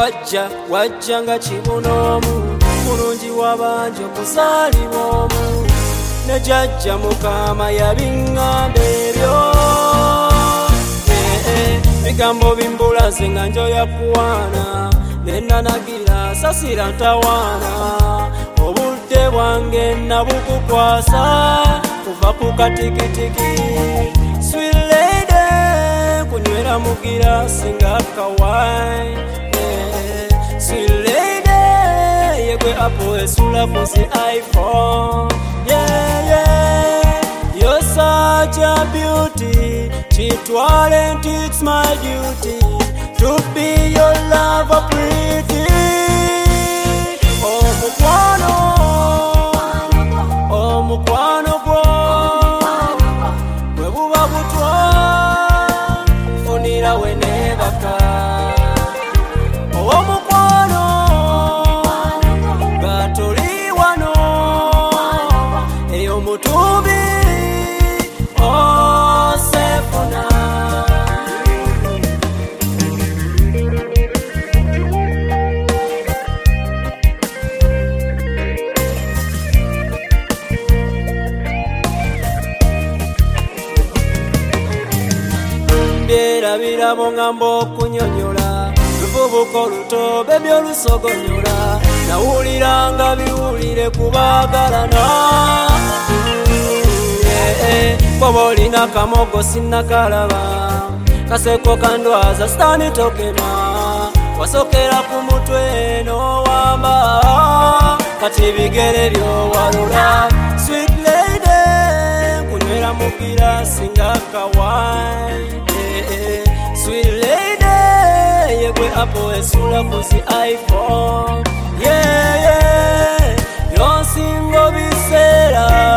wajja nga kibunomu mulungi wabanje okusaalibwa omu ne jjajja Mukama yabiŋŋamba ebyo bigambo bimbulaze nga njoya kuwaana nenanagira sasira ntawaana obudde bwange nabukukwasa kuva ku katikitiki sweet lady kunywera mu girasi nga kawai sweet lady yegwe apo esula kusi iPhone you're such a beauty chitwale nti it's my duty to be your lover pretty omukwano gwo bwe buba butwa funira we nebaka omukwano gatoli wano ey'omutumbi osefuna birabirabo ngamba okunyonyola luvubuka olutobe byolusogonyola nawuliranga biwulire kubagalana boba olina kamogo sinnakalaba kaseko kandwaza sitani tokema wasokera ku mutwe n'owamba kati bigere byowalula sweet lady kunywera mu girasi nga kawai sweet lady yegwe apo esula kusi iPhone yonsingo biseera